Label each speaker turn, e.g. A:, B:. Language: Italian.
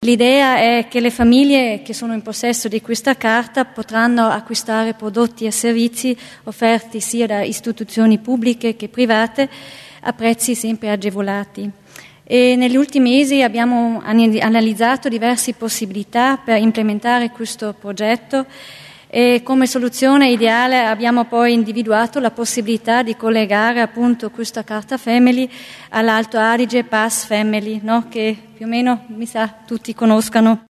A: L'idea è che le famiglie che sono in possesso di questa carta potranno acquistare prodotti e servizi offerti sia da istituzioni pubbliche che private a prezzi sempre agevolati. E negli ultimi mesi abbiamo analizzato diverse possibilità per implementare questo progetto e come soluzione ideale abbiamo poi individuato la possibilità di collegare appunto questa carta Family all'Alto Adige Pass Family, no? Che più o meno mi sa tutti conoscano.